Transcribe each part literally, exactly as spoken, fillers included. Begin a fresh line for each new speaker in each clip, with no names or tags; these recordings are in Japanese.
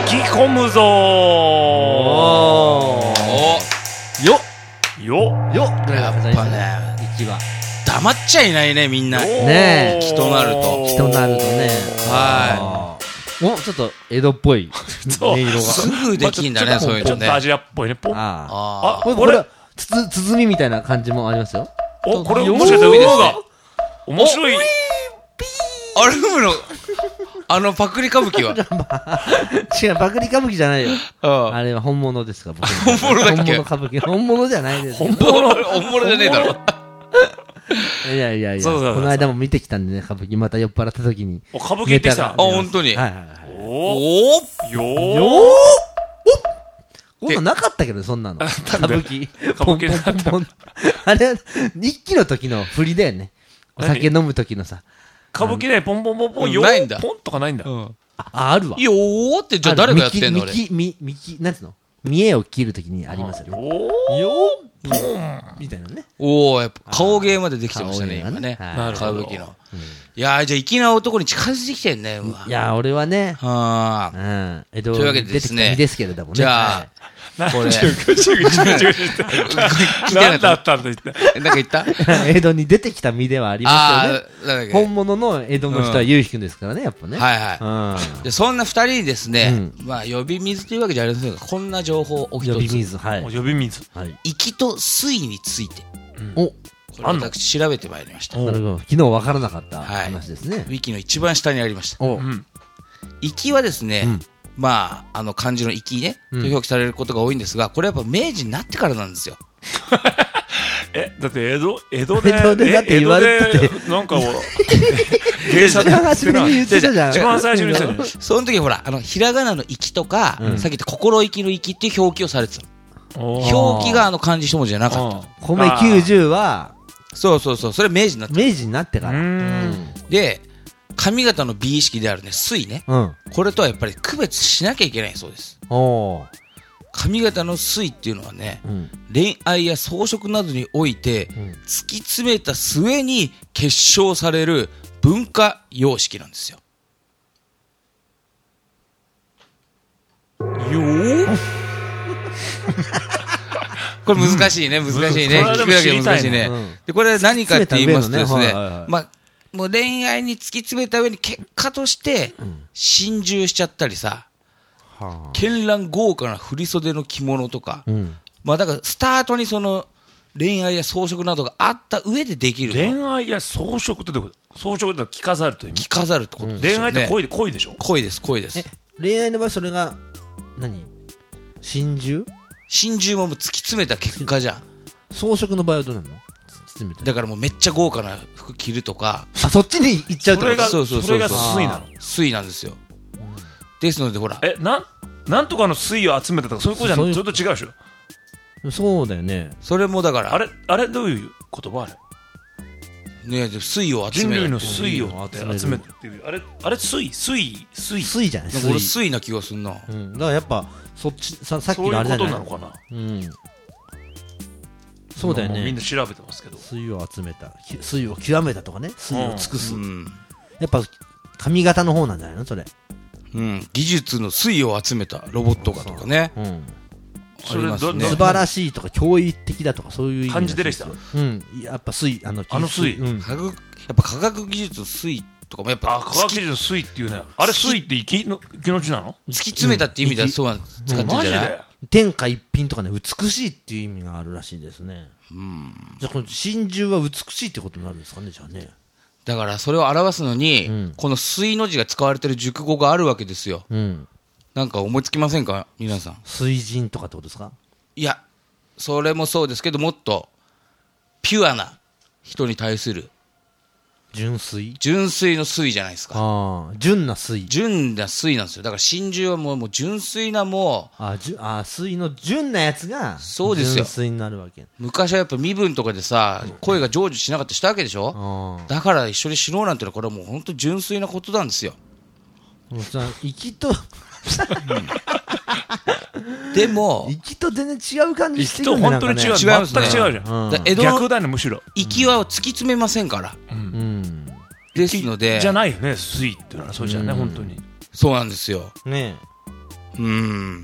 き込むぞ
おーよ
ーよ
よ
やっぱね
息は
黙っちゃいないねみんな。
ねえ
気となると
気となるとね
は
おちょっと江戸っぽい
そう
音色が
すぐできんだね、そういうのね。
ちょっとアジアっぽいね。ポン。
あ
あ
あこれ
これ
これつつ包みみたいな感じもありますよ
お、これ
よー
もしかしたら馬が面白い。
あれ、ふむの、あのパクリ歌舞伎は。
違うパクリ歌舞伎じゃないよ
あ
あれは本物ですか僕
本物だっけ
本物歌舞伎本物じゃないです
本物
本物じゃねえだろ。
いやいやいや
そうそうそう
この間も見てきたんでね歌舞伎また酔っ払った時に
お、歌舞伎行ってきた
ネタが。
あ本当に
はいはいはい
お
お
ーよ
よ
ー
ーこんなんなかったけどそんなの歌舞伎
歌舞伎なかった
ポンポンポンポンあれは一期の時の振りだよねお酒飲む時のさ
歌舞伎でポンポンポンポンよ
ないんだ
ーポンとかないんだ。
うん。
ああるわ
よーって、じゃあ誰がやってんの俺。
みきみきみきなんつうの見栄を切る時にありますよね
お
よ
ーポン。
みたいなね
おー、やっぱ顔芸までできてましたね、
顔芸が
今ね。
はい
なるほど
歌舞伎の。いやー、じゃあ粋な男に近づいてきてんね、うわ。
いや俺はね
はー
うん江戸
というわけ
に
でですね
出てきた身ですけれどもね
じゃあ、これ、
ぐちゅぐちゅぐちゅぐちゅぐちゅって。何だったんだ言って。
なんか言った
はい江戸に出てきた身ではあります
あ
よね
ー、なんだっけ。
本物の江戸の人はゆうひくんですからねやっぱね
はいはい。
うん
でそんな二人にですね、まあ呼び水というわけじゃありませんが、こんな情報をお一
呼び
つ。
水はい
お呼び水。
はい
息と水について、
お
これ私調べてまいりました。
お
なるほど昨日分からなかった
はい
話ですね
ウィキの一番下にありました。
お
うん。
息はですね、
うん
まあ、あの漢字の息ね、
うん
と表記されることが多いんですが、これやっぱ明治になってからなんですよ。
え、だって江戸、江戸で、
江戸でだって言われてて
え江戸でなんかを、芸者で
一番初めに言ってたじゃん
一番最初に言ってたじゃん。
その時ほら、あの、ひらがなの息とか、
うん
さっき言った心意気の息っていう表記をされてたの。
おー
表記があの漢字一文字じゃなかった。
米きゅうじゅうは
そうそうそう、それ明治になって
明治になってから
うー
うん
で、上方の美意識であるね、水ね。
うん
これとはやっぱり区別しなきゃいけないそうです。
おー
上方の水っていうのはね、
うん
恋愛や装飾などにおいて、
うん
突き詰めた末に結晶される文化様式なんですよ。よーこれ難しいね、難しいね。
これはでも
聞くだけ
知りたいね
難しいね
うん。
で、これは何かって言いますとですね
突き詰めた上のねはいはいはい、
まあ、もう恋愛に突き詰めた上に結果として、心中しちゃったりさ、
は
絢爛豪華な振袖の着物とか、
あうん
まあだからスタートにその恋愛や装飾などがあった上でできると
恋愛や装飾ってどういうこと？装飾って着飾るという意味。
着飾るってことです
恋
よね。
愛って恋で恋でしょ？
恋です、恋です
え。恋愛の場合それが何真珠
真珠ももう突き詰めた結果じゃん。
装飾の場合はどうなの包めた
だからもうめっちゃ豪華な服着るとか、
あそっちに行っちゃうってこと
それが
そうそうそうそう
それが水なの。
水なんですよ。ですのでほら、
え、なんなんとかの水を集めたとかそういうことじゃない？
そういう
それと違うでしょ？
そうだよね
それもだから、
あれあれどういう言葉あれ？
ね、水を集
人類の
めるって。
水を集めてっていうあれあれ水水水
水じゃない
なんか俺
水
水な気がすんな。
うんだからやっぱそっちささっき
そういうこ
のあれじゃない
となのかな？
うんそうだよね
もみんな調べてますけど。
水を集めたき水を極めたとかね水を尽くす
うん。
やっぱ髪型の方なんじゃないのそれ
うん。技術の水を集めたロボットがとかね。
うん
それ
ありますね
ど
素晴らしいとか驚異的だとかそういう意味
漢字出てきた
うんやっぱ水あの
あの水
うん
科学、やっぱ科学技術の水とかもやっぱ
あ、科学技術の水っていうね。あれ水って生きの生きのちなの？
突き詰めたっていう意味ではそうなん使ってんじゃ
マジ
ない？
で？
天下一品とかね美しいっていう意味があるらしいですね
うん。
じゃあこの真珠は美しいってことになるんですかねじゃあね
だからそれを表すのに、
うん
この水の字が使われてる熟語があるわけですよ。
うん
なんか思いつきませんか皆さん。
水神とかってことですか
いや、それもそうですけど、もっとピュアな人に対する
純水
純粋の水じゃないですか。
ああ純な水
純な水なんですよ。だから真珠はもうもう純粋なもう、
あじゅあ水の純なやつが
そうですよ
純水になるわけ
昔はやっぱ身分とかでさ、声が成就しなかったりしたわけでしょ。
ああ
だから一緒に死のうなんてのはこれはもう本当純粋なことなんですよ。
もうさ息と
でも、
息と全然違う感じして
人
くるね
本当に違う。
なんかね
違いますね
全く違うじゃん。
うん
だ江戸の
逆だねむしろ。
息は突き詰めませんから。
うん
ですので、
じゃないよね水っていうのはそうじゃね
うん
本当に。
そうなんですよ。
ね
うん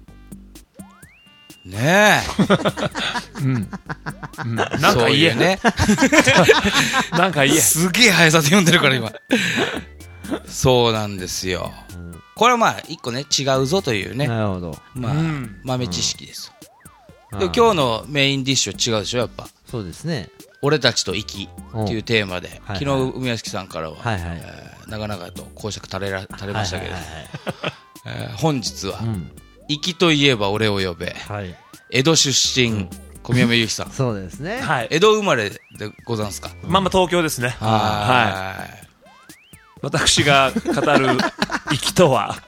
ねえ
うん、うん、なんか言え
ね
なんか言え
すげえ速さで読んでるから今そうなんですよ、うん、これはまあ一個ね違うぞというね、
なるほど、
まあ、うん、豆知識ですよ、うん、でも今日のメインディッシュは違うでしょやっぱ。
そうですね、
俺たちと息っていうテーマで、はいはい、昨日梅屋敷さんからは、
はいはい、
えー、長々と講釈垂れら垂れましたけれども、えー、本日は、うん、息といえば俺を呼べ、はい、江戸出身、うん、小宮山由紀さん
そうですね、
はい、江戸生まれでございますか。
まあまあ東京ですね。はい、私が語る息とは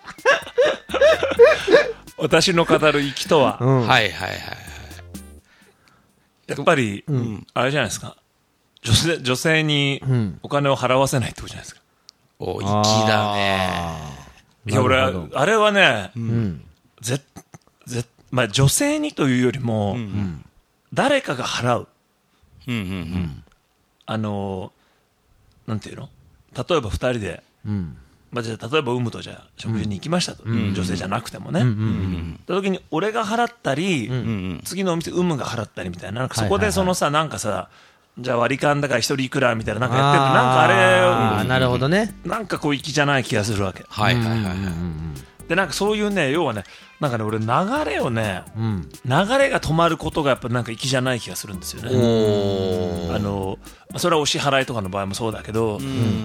私の語る息とは、うん、
はいはいはい、
やっぱり、うん、あれじゃないですか、女性、女性にお金を払わせないってことじゃないですか。
お、粋だね。
いや、俺、あれはね、うん、ぜ、ぜ、まあ、女性にというよりも、うんうん、誰かが払う。うんうんうん、あの、なんていうの？例えば二人で、うん、まあ、じゃあ例えばウムとじゃあ食事に行きましたと、うん、女性じゃなくてもね、うんうんうん、た時に俺が払ったり、うんうん、次のお店ウムが払ったりみたいな、なんかそこでそのさ、はいはいはい、なんかさ、じゃあ割り勘だから一人いくらみたいななんかやってると、なんかあれ、
あ、なるほどね、
なんかこう粋じゃない気がするわけ。
はいはいはいはい。
でなんかそういうね、要はね、なんかね、俺流れをね、うん、流れが止まることがやっぱなんか粋じゃない気がするんですよね。おあのそれはお支払いとかの場合もそうだけど、うん、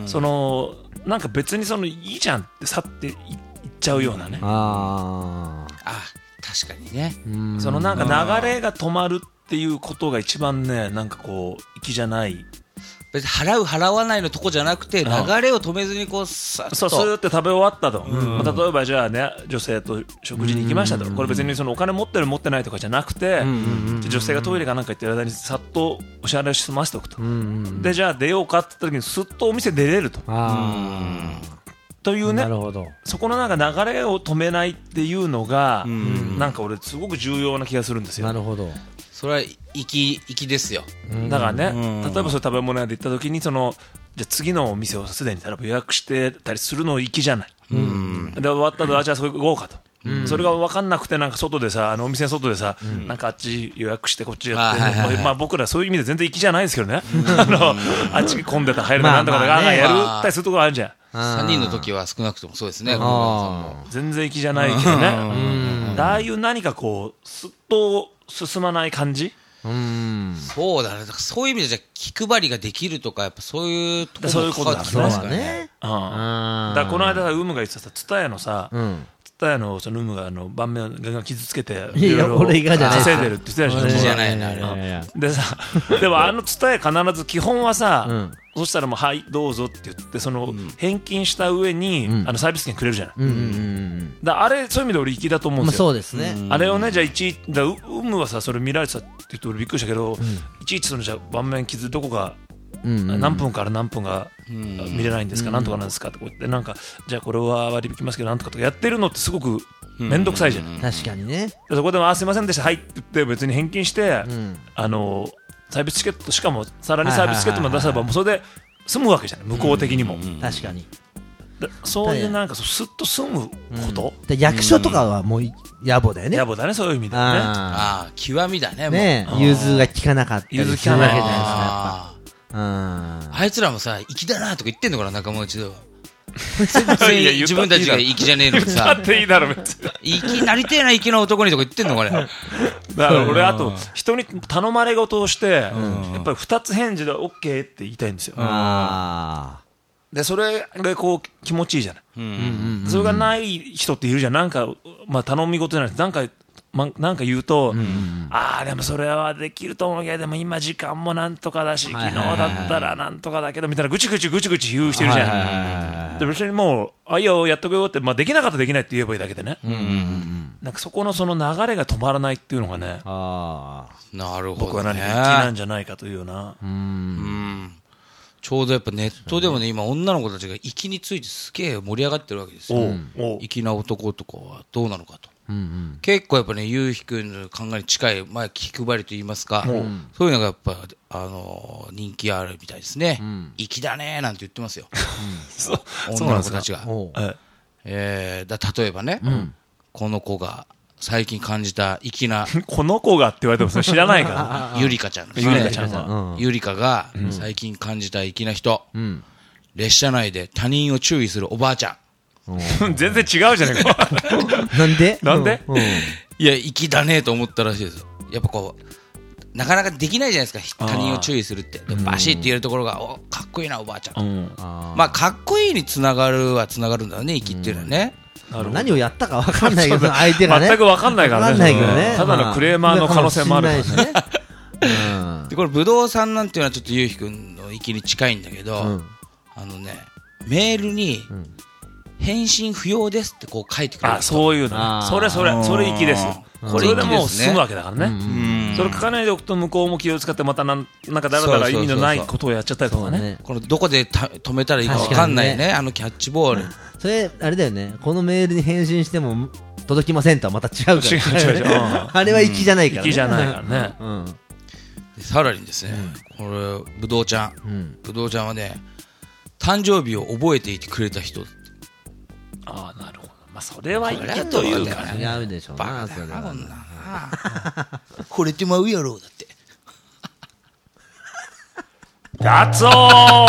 そのなんか別にそのいいじゃんって去っていっちゃうようなね。
ああ、確かにね。
そのなんか流れが止まるっていうことが一番ね、なんかこう粋じゃない。
別に払う払わないのとこじゃなくて、流れを止めずにこうさっと、
そう、そうやって食べ終わったと、うんまあ、例えばじゃあね、女性と食事に行きましたと、これ別にそのお金持ってる持ってないとかじゃなくて、女性がトイレかなんか行ってる間にさっとお支払いを済ませておくと、でじゃあ出ようかって言った時にすっとお店出れると、あというね、そこのなんか流れを止めないっていうのが、なんか俺すごく重要な気がするんですよ。
なるほど。
それは粋粋ですよ。
だからね、例えばそういう食べ物屋で行った時にそのじゃあ次のお店をすでに例えば予約してたりするの粋じゃない。うん、で終わった後、あ、じゃあそこ行こうかと、うん、それが分かんなくてなんか外でさ、あのお店の外でさ、うん、なんかあっち予約してこっちやって、あ、まあ、僕らそういう意味で全然粋じゃないですけどね、あのあっち混んでた入るのなんとかでガンガンやるったりするところあるじゃん。
さんにんの時は少なくともそうですね。
全然粋じゃないけどね。ああいう何かこうすっと進まない感じ。
うん、そうだね。だからそういう意味でじゃ気配りができるとかやっぱそういうところも関わってきますかね。
だからこの間ウムが言ってたさ、ツタヤのさ、ツタヤのそのウムがあの盤面が傷つけていろいろ稼いでるって言ってた
じゃないの。
でさ、でもあのツタヤ必ず基本はさ、うん、そしたらもうはいどうぞって言ってその返金した上に、うん、あのサービス券くれるじゃない。うんうんうん、だあれそういう意味で俺粋だと思うんですよ。
まあ、そうですね。
あれをね、じゃあいちいちだウムはさそれ見られてたって言って俺びっくりしたけど、うん、いちいちそのじゃあ盤面傷どこがうんうん、何分から何分が見れないんですか、うん、なんとかなんですかってこう言ってなんかじゃあこれは割引きますけどなんとかとかやってるのってすごく面倒くさいじゃん、うんうん、
確かにね。
そこでもあすいませんでしたはいって言って別に返金して、うん、あのサービスチケットしかもさらにサービスチケットも出せばもうそれで済むわけじゃない向こう的にも、うんうんうん、
確かに
そういうなんかスッと済むこと、
うん、で役所とかはもう野暮だよね。
野暮だね、そういう意味ではね。
ああ極みだね。
ねえ融通が効かなかったりするわけじゃないですか。やっぱ
あ, あいつらもさ粋だなとか言ってんのかな、仲間内では。全然自分たちが粋じゃねえのにさ、
言っていいだろ別
に粋なりてえな粋な男にとか言ってんのかね。だ
から俺あと人に頼まれ事をしてやっぱりふたつ返事で OK って言いたいんですよ。あでそれがこう気持ちいいじゃない、うんうんうん、それがない人っているじゃん。なんか、まあ、頼み事じゃないなんかま、なんか言うと、うんうん、ああでもそれはできると思うけどでも今時間もなんとかだし昨日だったらなんとかだけどみたいなぐちぐちぐちぐち言う人いるじゃん、はいはいはいはい、で別にもうあいいよやっとくよって、まあ、できなかったらできないって言えばいいだけでね、うんうんうん、なんかそこのその流れが止まらないっていうのがね、
あなるほどね、
僕は何か粋なんじゃないかというような、うん
うんちょうどやっぱネットでもね、今女の子たちが粋についてすげえ盛り上がってるわけですよ。粋な男とかはどうなのかと、うんうん、結構やっぱねゆうひくんの考えに近い、まあ、気配りと言いますか、うん、そういうのがやっぱあのー、人気あるみたいですね。粋、うん、だねーなんて言ってますよ、うん、女の子たちが。えー、だ例えばね、うん、 この子が最近感じた粋な
この子がって言われてもそれ知らないから
ゆりかちゃんですね。
ゆりかちゃんは
ゆりかが最近感じた粋な人、
うん。
列車内で他人を注意するおばあちゃん。
全然違うじゃないか
なんで
なんで
うん。うん
いや、粋だねと思ったらしいですよ。やっぱこう、なかなかできないじゃないですか、他人を注意するって。でバシッて言えるところが、お、かっこいいな、おばあちゃん。
うん
あ
まあ、かっこいいにつながるはつながるんだよね、粋っていうのはね。
ー何をやったか分かんないけど、相手がね。
全く分かんないからね
分かんないけどね。
ただのクレーマーの可能性もあるからね
かもしれないしね。うん。
で、これ、ぶどうさんなんていうのはちょっとゆうひくんの粋に近いんだけど、
うん
あのね、メールに、返信不要ですってこう書いてくれる。
あそういうの
あー
ねそれそれそれ粋ですよ
うん
これでもう
これ粋ですね
済むわけだからね
うん
それ書かないでおくと向こうも気を使ってまたなんなんかだらだら意味のないことをやっちゃったりとかね
ね。
これどこでた止めたらいいか分かんないね、あのキャッチボール。
それ、あれだよね。このメールに返信しても届きませんとはまた違うから。
違う違う違ううん
あれは粋じゃないからね。
粋じゃないからね
うん。
でさらにですね、これ、ぶどうちゃん。
うん。
ぶどうちゃんはね、誕生日を覚えていてくれた人。
ああなるほどまあそれは粋というかね
違うでしょうな、それは。
こんなな惚れてまうやろ、だって。
ガツオー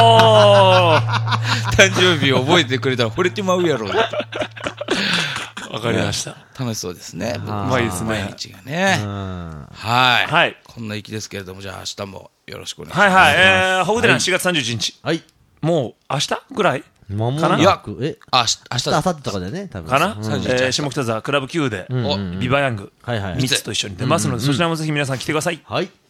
誕生日を覚えてくれたら惚れてまうやろ、だって。
わかりました
楽しそうですね。
あー
うまいですね
毎日がね。
うん。
はい。
はい
こんな粋ですけれども、じゃあ明日もよろしくお願いします。
はいはいえーホグデランしがつさんじゅういちにち
はい。
もう明日ぐらい
まも
かな
なく、え、
あ、し明日
明日、明後日とかだよね、多分。
かな、
うん
さんじゅういち
えー下北沢クラブ Q で、
ん
お
ビバヤング
はいはい。
みっつと一緒に出ますので、そちらもぜひ皆さん来てください。
はい。